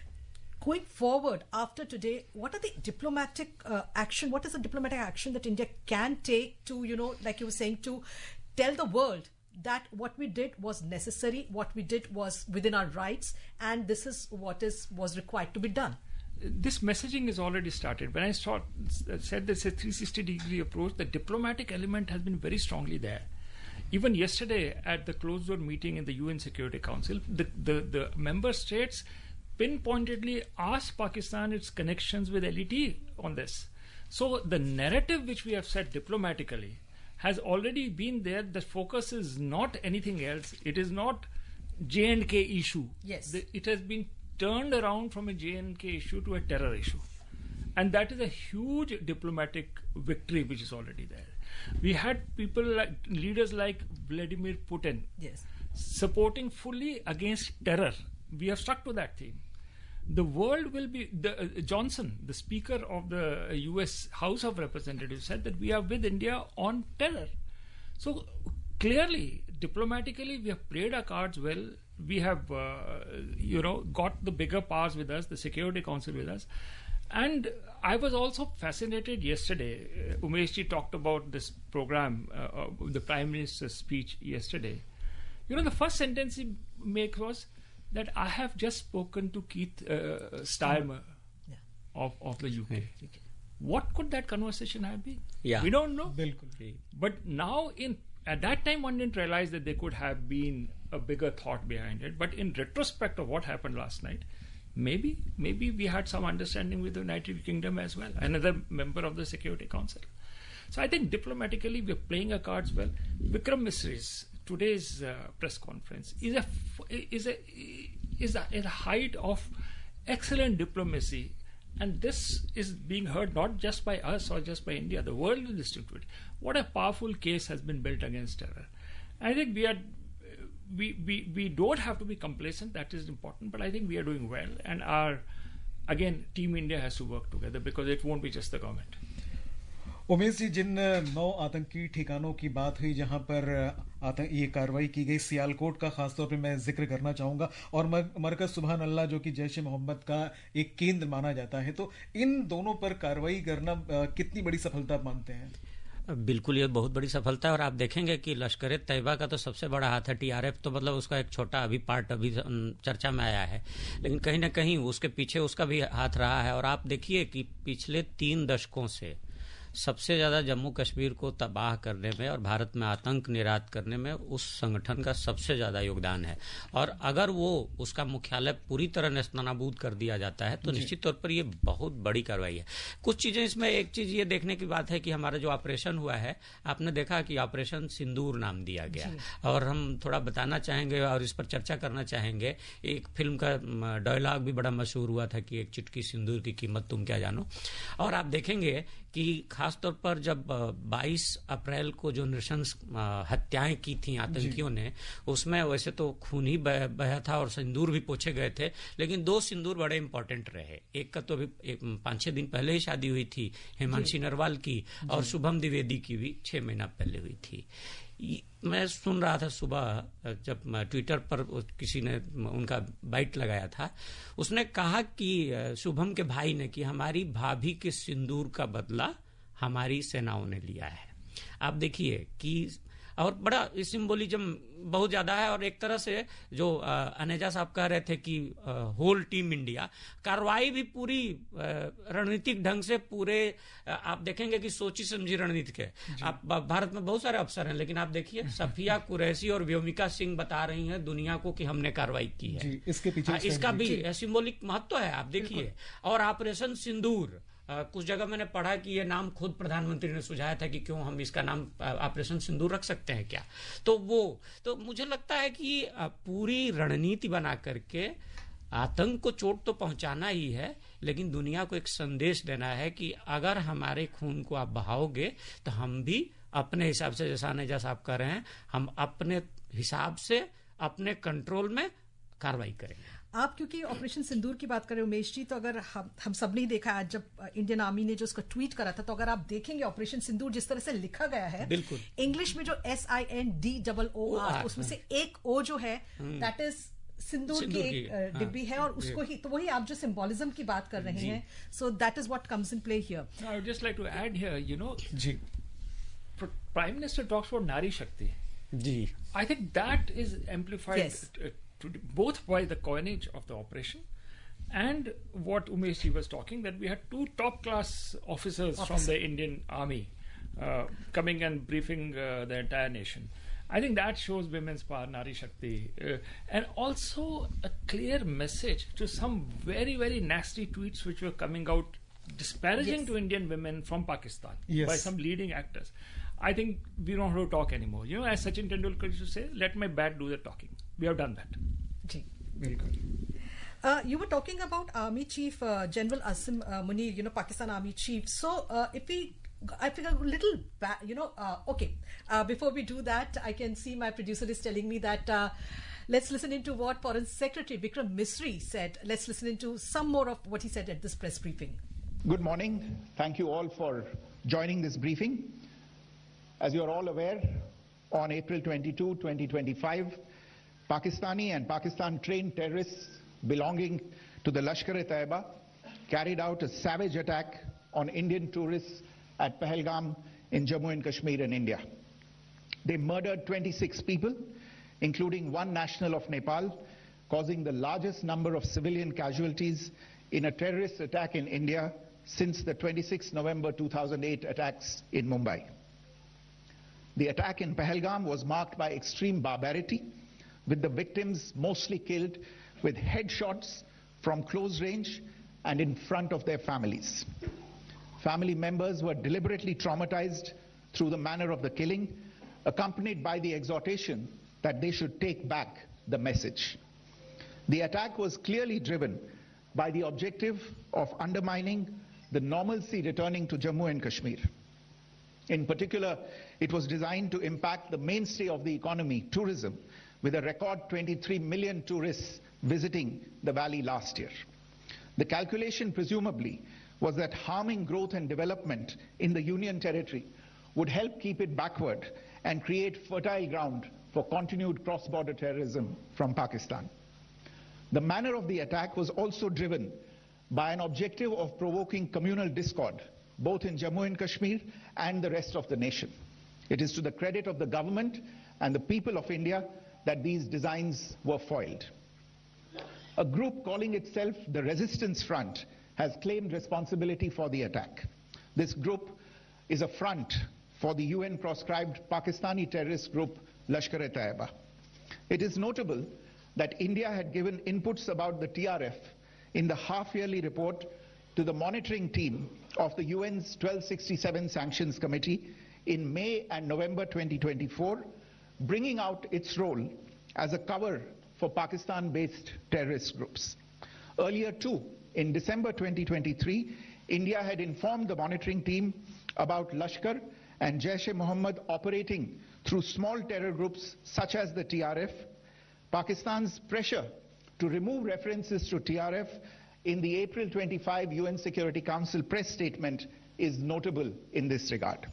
going forward, after today, what are the diplomatic uh, action, what is the diplomatic action that India can take to, you know, like you were saying, to tell the world that what we did was necessary, what we did was within our rights, and this is what is was required to be done? This messaging is already started. When I saw, said there's a three sixty degree approach, the diplomatic element has been very strongly there. Even yesterday at the closed door meeting in the U N Security Council, the, the, the member states pinpointedly asked Pakistan its connections with L E T on this. So the narrative which we have set diplomatically has already been there. The focus is not anything else. It is not J and K issue. Yes. The, it has been turned around from a J and K issue to a terror issue. And that is a huge diplomatic victory which is already there. We had people like leaders like Vladimir Putin Yes. supporting fully against terror. We have stuck to that theme. The world will be the uh, Johnson, the Speaker of the U S House of Representatives, said that we are with India on terror. So clearly, diplomatically, we have played our cards well. We have, uh, you know, got the bigger powers with us, the Security Council with us. And I was also fascinated yesterday. Uh, Umeshji talked about this program, uh, uh, the Prime Minister's speech yesterday. You know, the first sentence he made was that I have just spoken to Keith uh, Starmer Yeah. of, of the U K. What could that conversation have been? Yeah. We don't know. बिल्कुल. But now, in at that time, one didn't realize that there could have been a bigger thought behind it. But in retrospect of what happened last night, maybe maybe we had some understanding with the United Kingdom as well, another member of the Security Council. So I think diplomatically we're playing our cards well. Vikram Misri's today's uh, press conference is a is a is a, a height of excellent diplomacy, and this is being heard not just by us or just by India. The world will listen to it. What a powerful case has been built against terror. I think we are. We, we, we don't have to be complacent, that is important, but I think we are doing well, and our, again, Team India has to work together because it won't be just the government. Umesh ji, जिन नौ आतंकी ठिकानों की बात हुई जहां पर आतंक ये कार्रवाई की गई, सियालकोट का खासतौर पे मैं जिक्र करना चाहूंगा, और मरकज सुबहान अल्लाह जो कि जैश ए मोहम्मद का एक केंद्र माना जाता है, तो इन दोनों पर कार्रवाई करना कितनी बड़ी सफलता मानते हैं? बिल्कुल, ये बहुत बड़ी सफलता है। और आप देखेंगे कि लश्कर तैयबा का तो सबसे बड़ा हाथ है, टीआरएफ तो मतलब उसका एक छोटा अभी पार्ट अभी चर्चा में आया है, लेकिन कहीं ना कहीं उसके पीछे उसका भी हाथ रहा है। और आप देखिए कि पिछले तीन दशकों से सबसे ज्यादा जम्मू कश्मीर को तबाह करने में और भारत में आतंक निर्यात करने में उस संगठन का सबसे ज्यादा योगदान है। और अगर वो उसका मुख्यालय पूरी तरह नेस्तनाबूद कर दिया जाता है तो निश्चित तौर पर ये बहुत बड़ी कार्रवाई है। कुछ चीजें इसमें, एक चीज ये देखने की बात है कि हमारा जो ऑपरेशन हुआ है, आपने देखा कि ऑपरेशन सिंदूर नाम दिया गया, और हम थोड़ा बताना चाहेंगे और इस पर चर्चा करना चाहेंगे। एक फिल्म का डायलॉग भी बड़ा मशहूर हुआ था कि एक चुटकी सिंदूर की कीमत तुम क्या जानो। और आप देखेंगे कि खासतौर पर जब बाईस अप्रैल को जो नृशंस हत्याएं की थी आतंकियों ने, उसमें वैसे तो खून ही बहा था और सिंदूर भी पोछे गए थे, लेकिन दो सिंदूर बड़े इंपॉर्टेंट रहे। एक का तो अभी पांच छह दिन पहले ही शादी हुई थी हेमांशी नरवाल की, और शुभम द्विवेदी की भी छह महीना पहले हुई थी। मैं सुन रहा था सुबह जब ट्विटर पर किसी ने उनका बाइट लगाया था, उसने कहा कि शुभम के भाई ने कि हमारी भाभी के सिंदूर का बदला हमारी सेनाओं ने लिया है। आप देखिए कि और बड़ा सिंबोलिज्म बहुत ज्यादा है। और एक तरह से जो अनेजा साहब कह रहे थे कि होल टीम इंडिया, कार्रवाई भी पूरी रणनीतिक ढंग से पूरे, आप देखेंगे कि सोची समझी रणनीति के। आप भारत में बहुत सारे अफसर हैं, लेकिन आप देखिए सफिया कुरैशी और व्योमिका सिंह बता रही हैं दुनिया को कि हमने कार्रवाई की है। जी, इसके पीछे इसका भी सिंबॉलिक महत्व है, आप देखिए। और ऑपरेशन सिंदूर, Uh, कुछ जगह मैंने पढ़ा कि ये नाम खुद प्रधानमंत्री ने सुझाया था कि क्यों हम इसका नाम ऑपरेशन सिंदूर रख सकते हैं क्या। तो वो तो मुझे लगता है कि पूरी रणनीति बना करके आतंक को चोट तो पहुंचाना ही है, लेकिन दुनिया को एक संदेश देना है कि अगर हमारे खून को आप बहाओगे तो हम भी अपने हिसाब से, जैसा नेजा साहब कह रहे हैं, हम अपने हिसाब से अपने कंट्रोल में कार्रवाई करेंगे। आप क्योंकि ऑपरेशन सिंदूर की बात कर रहे हो उमेश जी, तो अगर हम हम सब ने देखा आज जब इंडियन आर्मी ने जो उसका ट्वीट करा था, तो अगर आप देखेंगे ऑपरेशन सिंदूर जिस तरह से लिखा गया है, बिल्कुल इंग्लिश में जो S I N D double O R, उसमें से एक ओ जो है दैट इज सिंदूर की एक डिब्बी है, और उसको ही, तो वही आप जो सिंबोलिज्म की बात कर रहे हैं, so that is what comes in play here. I would just like to add here, you know, जी, prime minister talks about Nari Shakti. जी, I think that is amplified both by the coinage of the operation and what Umesh was talking, that we had two top class officers Officer. from the Indian Army uh, coming and briefing uh, the entire nation. I think that shows women's power, Nari Shakti, uh, and also a clear message to some very, very nasty tweets which were coming out disparaging Yes. to Indian women from Pakistan Yes. by some leading actors, I think we don't have to talk anymore. You know, as Sachin Tendulkar used to say, let my bat do the talking. We have done that. Ji. बिल्कुल Uh, you were talking about Army Chief uh, General Asim uh, Munir, you know, Pakistan Army Chief. So uh, if we, I think a little, ba- you know, uh, okay. Uh, before we do that, I can see my producer is telling me that uh, let's listen into what Foreign Secretary Vikram Misri said. Let's listen into some more of what he said at this press briefing. Good morning. Thank you all for joining this briefing. As you are all aware, on April twenty-second, twenty twenty-five, Pakistani and Pakistan-trained terrorists belonging to the Lashkar-e-Taiba carried out a savage attack on Indian tourists at Pahalgam in Jammu and Kashmir in India. They murdered twenty-six people, including one national of Nepal, causing the largest number of civilian casualties in a terrorist attack in India since the twenty-sixth of November two thousand eight attacks in Mumbai. The attack in Pahalgam was marked by extreme barbarity, with the victims mostly killed with headshots from close range and in front of their families. Family members were deliberately traumatized through the manner of the killing, accompanied by the exhortation that they should take back the message. The attack was clearly driven by the objective of undermining the normalcy returning to Jammu and Kashmir. In particular, it was designed to impact the mainstay of the economy, tourism, with a record twenty-three million tourists visiting the valley last year. The calculation presumably was that harming growth and development in the Union Territory would help keep it backward and create fertile ground for continued cross-border terrorism from Pakistan. The manner of the attack was also driven by an objective of provoking communal discord, both in Jammu and Kashmir and the rest of the nation. It is to the credit of the government and the people of India that these designs were foiled. A group calling itself the Resistance Front has claimed responsibility for the attack. This group is a front for the U N-proscribed Pakistani terrorist group Lashkar-e-Taiba. It is notable that India had given inputs about the T R F in the half-yearly report to the monitoring team of the U N's twelve sixty-seven Sanctions Committee in May and November twenty twenty-four, bringing out its role as a cover for Pakistan-based terrorist groups. Earlier too, in December twenty twenty-three, India had informed the monitoring team about Lashkar and Jaish-e-Mohammed operating through small terror groups such as the T R F. Pakistan's pressure to remove references to T R F in the April twenty-fifth U N Security Council press statement is notable in this regard.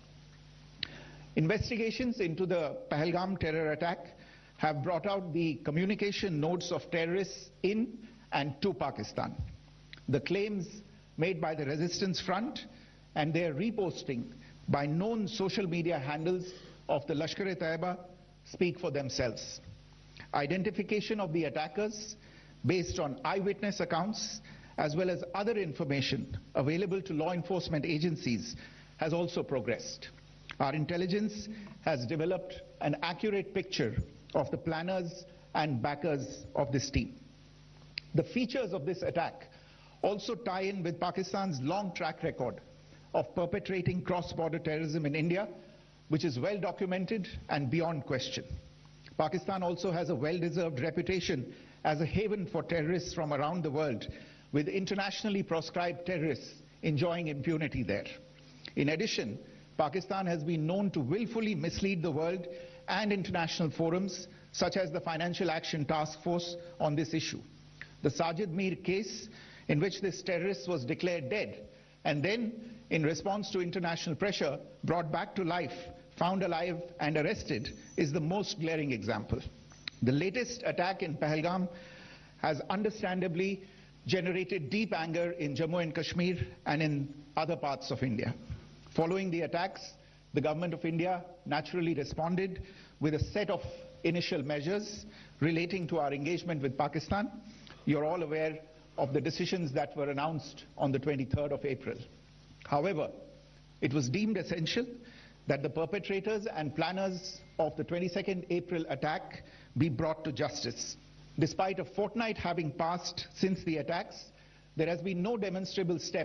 Investigations into the Pahalgam terror attack have brought out the communication notes of terrorists in and to Pakistan. The claims made by the Resistance Front and their reposting by known social media handles of the Lashkar-e-Taiba speak for themselves. Identification of the attackers based on eyewitness accounts as well as other information available to law enforcement agencies has also progressed. Our intelligence has developed an accurate picture of the planners and backers of this team. The features of this attack also tie in with Pakistan's long track record of perpetrating cross-border terrorism in India, which is well documented and beyond question. Pakistan also has a well-deserved reputation as a haven for terrorists from around the world, with internationally proscribed terrorists enjoying impunity there. In addition, Pakistan has been known to willfully mislead the world and international forums, such as the Financial Action Task Force, on this issue. The Sajid Mir case, in which this terrorist was declared dead, and then, in response to international pressure, brought back to life, found alive and arrested, is the most glaring example. The latest attack in Pahalgam has understandably generated deep anger in Jammu and Kashmir and in other parts of India. Following the attacks, the government of India naturally responded with a set of initial measures relating to our engagement with Pakistan. You're all aware of the decisions that were announced on the twenty-third of April. However, it was deemed essential that the perpetrators and planners of the twenty-second April attack be brought to justice. Despite a fortnight having passed since the attacks, there has been no demonstrable step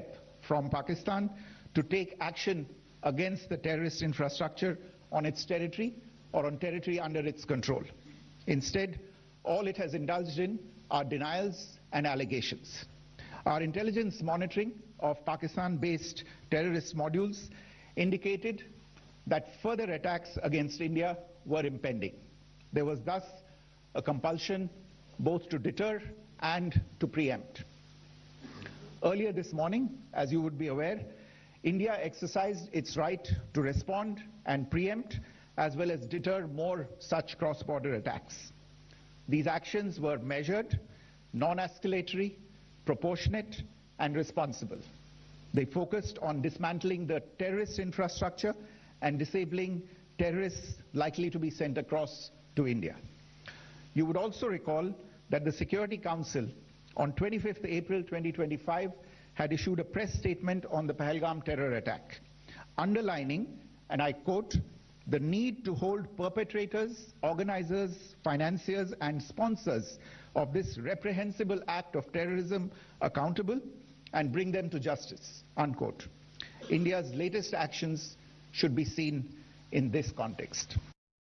from Pakistan to take action against the terrorist infrastructure on its territory or on territory under its control. Instead, all it has indulged in are denials and allegations. Our intelligence monitoring of Pakistan-based terrorist modules indicated that further attacks against India were impending. There was thus a compulsion both to deter and to preempt. Earlier this morning, as you would be aware, India exercised its right to respond and preempt as well as deter more such cross-border attacks. These actions were measured, non-escalatory, proportionate, and responsible. They focused on dismantling the terrorist infrastructure and disabling terrorists likely to be sent across to India. You would also recall that the Security Council on twenty-fifth April twenty twenty-five had issued a press statement on the Pahalgam terror attack, underlining, and I quote, the need to hold perpetrators, organizers, financiers, and sponsors of this reprehensible act of terrorism accountable and bring them to justice, unquote. India's latest actions should be seen in this context.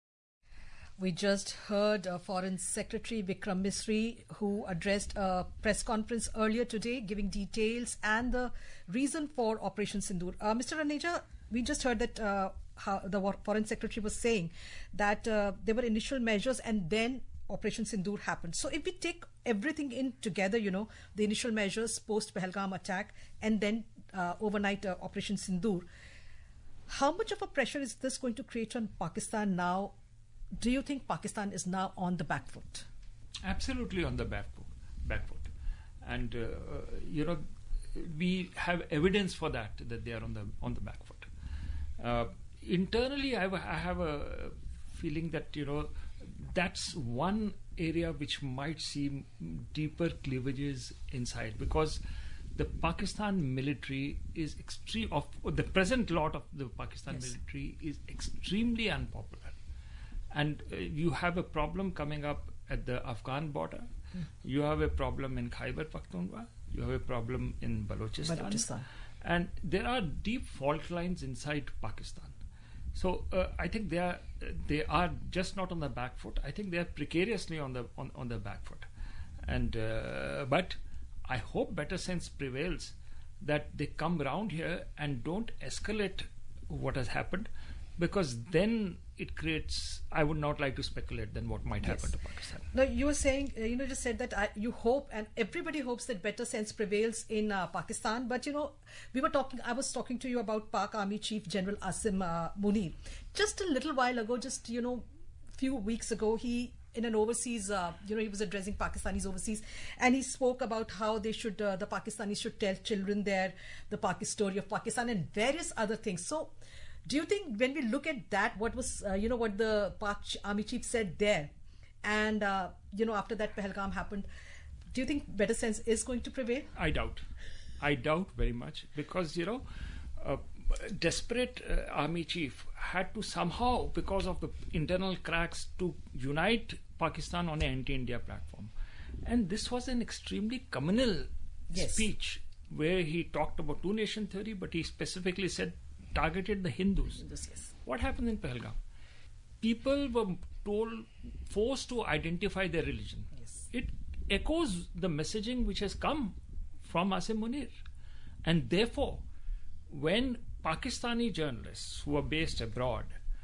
We just heard uh, Foreign Secretary Vikram Misri, who addressed a press conference earlier today, giving details and the reason for Operation Sindoor. Uh, Mister Raneja, we just heard that uh, how the Foreign Secretary was saying that uh, there were initial measures and then Operation Sindoor happened. So if we take everything in together, you know, the initial measures post-Pahalgam attack and then uh, overnight uh, Operation Sindoor, how much of a pressure is this going to create on Pakistan now? Do you think Pakistan is now on the back foot? Absolutely on the back foot. Back foot. And, uh, you know, we have evidence for that, that they are on the on the back foot. Uh, internally, I have, a, I have a feeling that, you know, that's one area which might see deeper cleavages inside, because the Pakistan military is extreme, of the present lot of the Pakistan yes. military is extremely unpopular. And uh, you have a problem coming up at the Afghan border. Mm. You have a problem in Khyber Pakhtunkhwa. You have a problem in Balochistan. Balochistan. And there are deep fault lines inside Pakistan. So uh, I think they are they are just not on the back foot. I think they are precariously on the on, on the back foot. And uh, but I hope better sense prevails, that they come around here and don't escalate what has happened, because then it creates, I would not like to speculate then what might yes. happen to Pakistan. No, you were saying, uh, you know, just said that I, you hope, and everybody hopes that better sense prevails in uh, Pakistan. But, you know, we were talking, I was talking to you about Pak Army Chief General Asim uh, Munir. Just a little while ago, just, you know, few weeks ago, he, in an overseas, uh, you know, he was addressing Pakistanis overseas, and he spoke about how they should, uh, the Pakistanis should tell children there the Pakistan story of Pakistan and various other things. So, do you think when we look at that, what was, uh, you know, what the Pak Army Chief said there, and, uh, you know, after that Pahalgam happened, do you think better sense is going to prevail? I doubt. I doubt very much, because, you know, uh, desperate uh, Army Chief had to somehow, because of the internal cracks, to unite Pakistan on an anti-India platform. And this was an extremely communal yes. speech, where he talked about two-nation theory, but he specifically said, targeted the Hindus. Hindus yes. What happened in Pahalgam? People were told, forced to identify their religion. Yes. It echoes the messaging which has come from Asim Munir. And therefore, when Pakistani journalists who are based abroad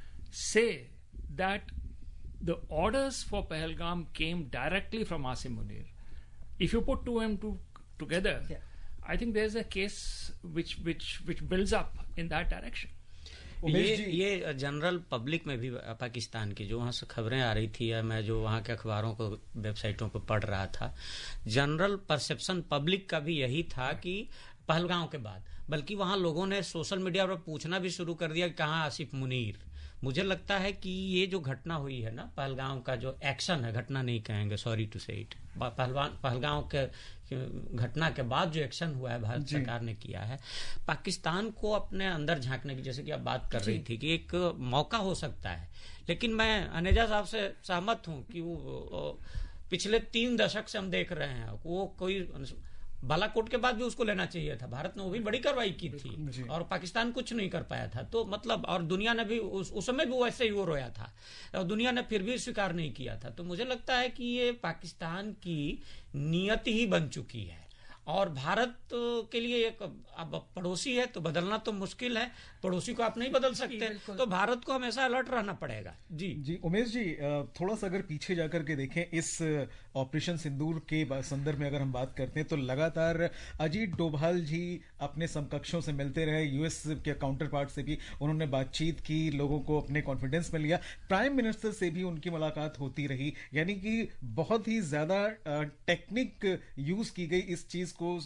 say that the orders for Pahalgam came directly from Asim Munir, if you put two and two together, yeah. I think there's a case which which which builds up in that direction. ये ये general public में भी पाकिस्तान की जो वहाँ से खबरें आ रही थी, या मैं जो वहाँ के अखबारों को वेबसाइटों पर पढ़ रहा था, जनरल परसेप्शन पब्लिक का भी यही था कि पहलगांव के बाद, बल्कि वहाँ लोगों ने सोशल मीडिया पर पूछना भी शुरू कर दिया कि कहाँ आसिफ मुनीर। मुझे लगता है कि ये जो घटना हुई है ना, पहलगांव का जो एक्शन है, घटना नहीं कहेंगे, sorry to say it, Pahalgam के घटना के बाद जो एक्शन हुआ है भारत सरकार ने किया है, पाकिस्तान को अपने अंदर झांकने की, जैसे कि आप बात कर रही थी कि एक मौका हो सकता है। लेकिन मैं अनेजा साहब से सहमत हूं कि वो पिछले तीन दशक से हम देख रहे हैं वो कोई बालाकोट के बाद भी उसको लेना चाहिए था। भारत ने वो भी बड़ी कार्रवाई की थी और पाकिस्तान कुछ नहीं कर पाया था। तो मतलब और दुनिया ने भी उस, उस समय भी वैसे ही वो रोया था और दुनिया ने फिर भी स्वीकार नहीं किया था। तो मुझे लगता है कि ये पाकिस्तान की नियति ही बन चुकी है और भारत के लिए एक अब पड़ोसी है तो बदलना तो मुश्किल है, पड़ोसी को आप नहीं बदल सकते, तो भारत को हमेशा अलर्ट रहना पड़ेगा। जी जी उमेश जी, थोड़ा सा अगर पीछे जाकर के देखें इस ऑपरेशन सिंदूर के संदर्भ में अगर हम बात करते हैं तो लगातार अजीत डोभाल जी अपने समकक्षों से मिलते रहे, यूएस के काउंटर पार्ट से भी उन्होंने बातचीत की, लोगों को अपने कॉन्फिडेंस में लिया, प्राइम मिनिस्टर से भी उनकी मुलाकात होती रही, यानी कि बहुत ही ज्यादा टेक्निक यूज की गई इस चीज को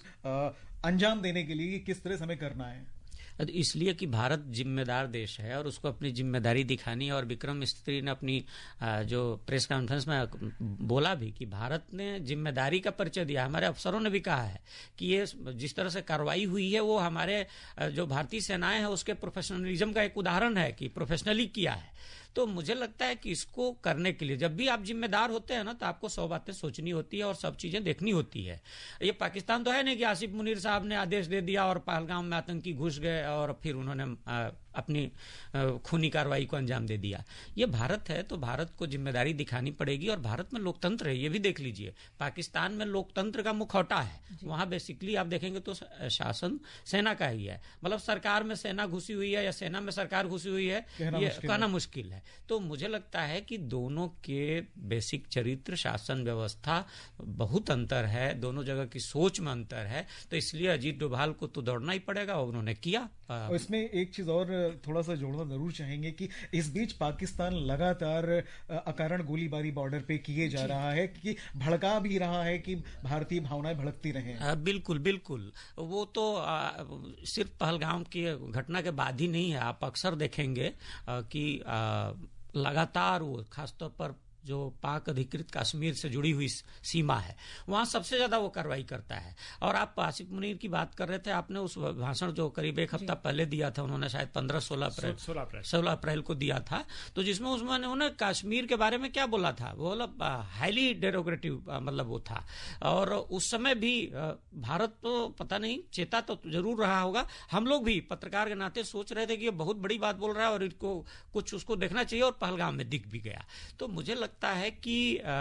अंजाम देने के लिए किस तरह से हमें करना है। इसलिए कि भारत जिम्मेदार देश है और उसको अपनी जिम्मेदारी दिखानी है। और विक्रम मिस्त्री ने अपनी जो प्रेस कॉन्फ्रेंस में बोला भी कि भारत ने जिम्मेदारी का परिचय दिया। हमारे अफसरों ने भी कहा है कि ये जिस तरह से कार्रवाई हुई है वो हमारे जो भारतीय सेनाएं हैं उसके प्रोफेशनलिज्म का एक उदाहरण है कि प्रोफेशनली किया है। तो मुझे लगता है कि इसको करने के लिए जब भी आप जिम्मेदार होते हैं ना तो आपको सौ बातें सोचनी होती है और सब चीजें देखनी होती है। ये पाकिस्तान तो है नहीं कि आसिफ मुनीर साहब ने आदेश दे दिया और पहलगाम में आतंकी घुस गए और फिर उन्होंने आ, अपनी खूनी कार्रवाई को अंजाम दे दिया। ये भारत है तो भारत को जिम्मेदारी दिखानी पड़ेगी और भारत में लोकतंत्र है, ये भी देख लीजिए। पाकिस्तान में लोकतंत्र का मुखौटा है, वहां बेसिकली आप देखेंगे तो शासन सेना का ही है। मतलब सरकार में सेना घुसी हुई है या सेना में सरकार घुसी हुई है ये कहना मुश्किल है। तो मुझे लगता है कि दोनों के बेसिक चरित्र, शासन व्यवस्था बहुत अंतर है, दोनों जगह की सोच में अंतर है। तो इसलिए अजीत डोभाल को तो दौड़ना ही पड़ेगा और उन्होंने किया। और इसमें एक चीज और थोड़ा सा जोड़ना जरूर चाहेंगे कि इस बीच पाकिस्तान लगातार अकारण गोलीबारी बॉर्डर पे किए जा रहा है कि भड़का भी रहा है कि भारतीय भावनाएं भड़कती रहे। बिल्कुल बिल्कुल, वो तो आ, सिर्फ पहलगाम की घटना के बाद ही नहीं है। आप अक्सर देखेंगे आ, कि आ, लगातार वो खासतौर पर जो पाक अधिकृत कश्मीर से जुड़ी हुई सीमा है वहां सबसे ज्यादा वो कार्रवाई करता है। और आप आसिफ मुनीर की बात कर रहे थे, आपने उस भाषण जो करीब एक हफ्ता पहले दिया था, उन्होंने शायद पंद्रह सोलह अप्रैल सोलह अप्रैल को दिया था, तो जिसमें उसमें उन्होंने कश्मीर के बारे में क्या बोला था, वो बोला हाईली डेरोगेटिव मतलब वो था। और उस समय भी भारत तो पता नहीं चेता तो जरूर रहा होगा, हम लोग भी पत्रकार के नाते सोच रहे थे कि ये बहुत बड़ी बात बोल रहा है और इसको कुछ उसको देखना चाहिए, और पहलगाम में दिख भी गया। तो मुझे लगता है कि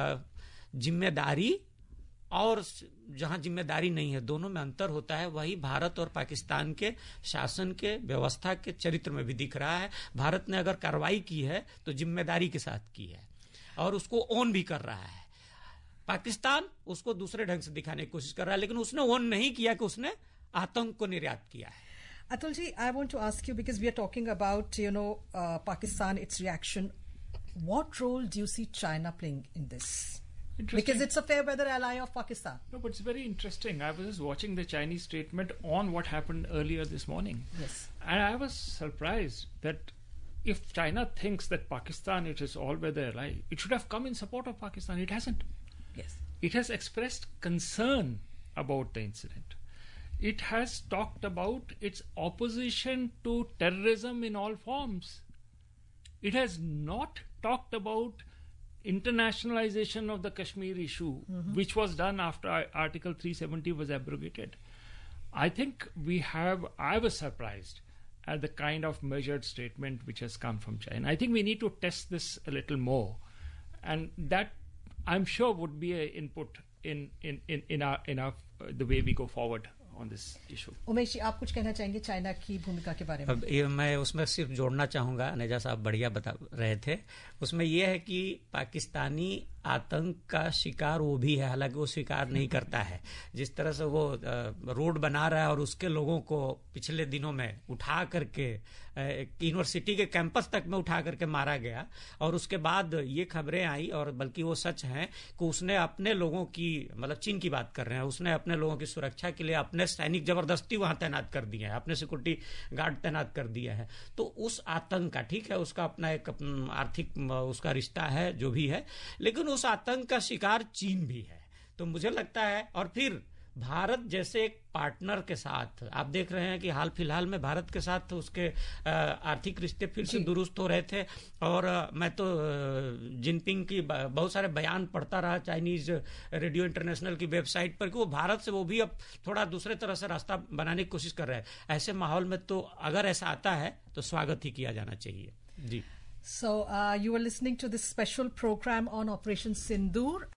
जिम्मेदारी और जहां जिम्मेदारी नहीं है दोनों में अंतर होता है। वही भारत और पाकिस्तान के शासन के व्यवस्था के चरित्र में भी दिख रहा है। भारत ने अगर कार्रवाई की है तो जिम्मेदारी के साथ की है और उसको ओन भी कर रहा है। पाकिस्तान उसको दूसरे ढंग से दिखाने की कोशिश कर रहा है, लेकिन उसने ओन नहीं किया कि उसने आतंक को निर्यात किया है। Atul ji, I want to ask you, because we are talking about, you know, uh, Pakistan, its reaction. What role do you see China playing in this? Because it's a fair weather ally of Pakistan. No, but it's very interesting. I was just watching the Chinese statement on what happened earlier this morning. Yes. And I was surprised that if China thinks that Pakistan it is all-weather ally, it should have come in support of Pakistan. It hasn't. Yes. It has expressed concern about the incident. It has talked about its opposition to terrorism in all forms. It has not talked about internationalization of the Kashmir issue, mm-hmm. which was done after Article three seventy was abrogated. I think we have, I was surprised at the kind of measured statement which has come from China. I think we need to test this a little more. And that, I'm sure, would be an input in, in, in, in, our, in our, uh, the way we go forward on this issue. Umesh ji, आप कुछ कहना चाहेंगे China की भूमिका के बारे में? अब ये मैं उसमें सिर्फ जोड़ना चाहूंगा, नेजा साहब बढ़िया बता रहे थे, उसमें यह है कि पाकिस्तानी आतंक का शिकार वो भी है, हालांकि वो स्वीकार नहीं करता है। जिस तरह से वो रोड बना रहा है और उसके लोगों को पिछले दिनों में उठा करके यूनिवर्सिटी के कैंपस तक में उठा करके मारा गया, और उसके बाद ये खबरें आई, और बल्कि वो सच हैं कि उसने अपने लोगों की, मतलब चीन की बात कर रहे हैं, उसने अपने लोगों की सुरक्षा के लिए अपने सैनिक जबरदस्ती वहां तैनात कर दिए हैं, अपने सिक्योरिटी गार्ड तैनात कर दिया है। तो उस आतंक का, ठीक है, उसका अपना एक आर्थिक उसका रिश्ता है जो भी है, लेकिन उस आतंक का शिकार चीन भी है। तो मुझे लगता है, और फिर भारत जैसे एक पार्टनर के साथ, आप देख रहे हैं कि हाल फिलहाल में भारत के साथ उसके आर्थिक रिश्ते फिर से दुरुस्त हो रहे थे, और मैं तो जिनपिंग की बहुत सारे बयान पढ़ता रहा चाइनीज रेडियो इंटरनेशनल की वेबसाइट पर कि वो भारत से वो भी अब थोड़ा दूसरे तरह से रास्ता बनाने की कोशिश कर रहे हैं। ऐसे माहौल में तो अगर ऐसा आता है तो स्वागत ही किया जाना चाहिए। जी। So uh, you were listening to this special program on Operation Sindoor.